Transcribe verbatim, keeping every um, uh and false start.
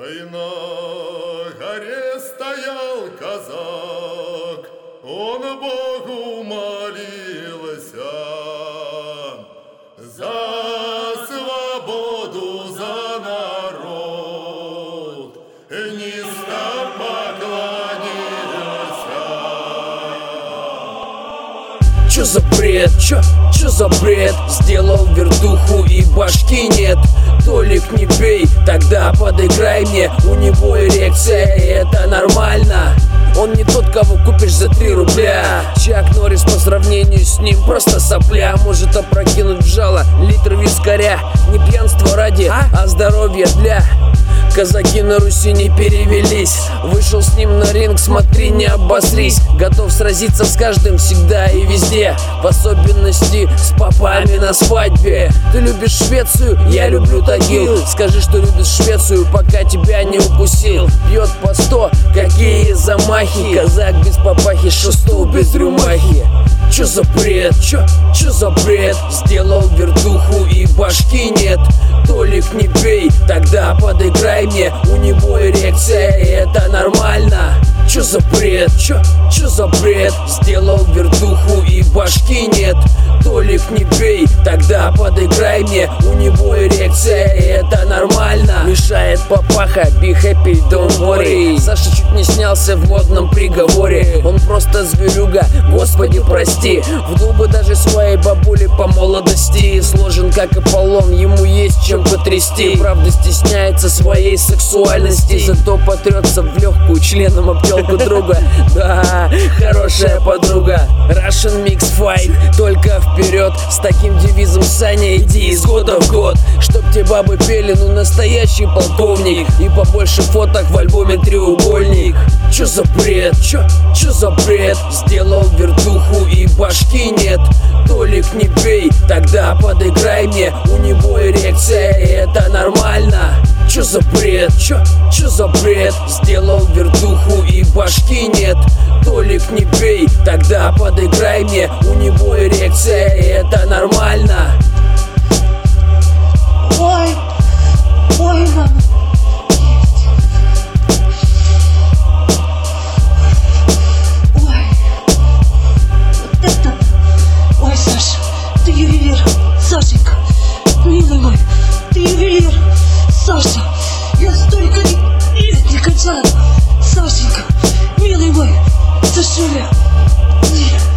Ой, на горе стоял казак, он Богу молился за свободу, за народ, низко поклонился. Чё за бред, чё, чё за бред? Сделал вертуху и башки нет. Толик, не пей, тогда подыграй мне. У него эрекция, и это нормально. Он не тот, кого купишь за три рубля. Чак Норрис по сравнению с ним просто сопля. Может опрокинуть в жало литр вискаря. Не пьянство ради, а здоровье для. Казаки на Руси не перевелись. Вышел с ним на ринг, смотри, не обосрись. Готов сразиться с каждым всегда и везде, в особенности с попами на свадьбе. Ты любишь Швецию, я люблю Тагил. Скажи, что любишь Швецию, пока тебя не укусил. Пьет по сто, какие замахи. Казак без папахи, шестов без рюмахи. Чё за бред, чё, чё за бред? Сделал вертуху и башки нет. Толик, не пей, тогда подыграй мне. У него эрекция, и это нормально. Чё за бред, чё, чё за бред? Сделал вертуху и башки нет. Толик, не пей, тогда подыграй мне. У него эрекция, и это нормально. Мешает папаха, be happy, don't worry. Саша чуть не снялся в модном приговоре. Он просто зверюга, господи прости. Вдул бы даже своей бабуле по молодости. Сложен как Аполлон, ему есть чем потрясти. Правда стесняется своей сексуальности, зато потрется в легкую членом об телку друга. Да, хорошая подруга. Russian Mix Fight, только вперед. С таким девизом, Саня, иди из года в год. Чтоб те бабы пели, ну настоящий полковник. И побольше фоток в альбоме треугольник. Чё за бред, чё, чё за бред? Сделал вертуху и башки нет. Толик, не пей, тогда подыграй мне. У него эрекция, и это нормально. Чё за бред, чё, чё за бред? Сделал вертуху и башки нет. Толик, не пей, тогда подыграй мне. У него эрекция, и это нормально. Ой, ой, мама. Ой, вот это. Ой, Саша, ты ювелир. Сашенька, милый мой, ты ювелир. Саша, я столько лет не качала. Сашенька, милый мой, Сашуля.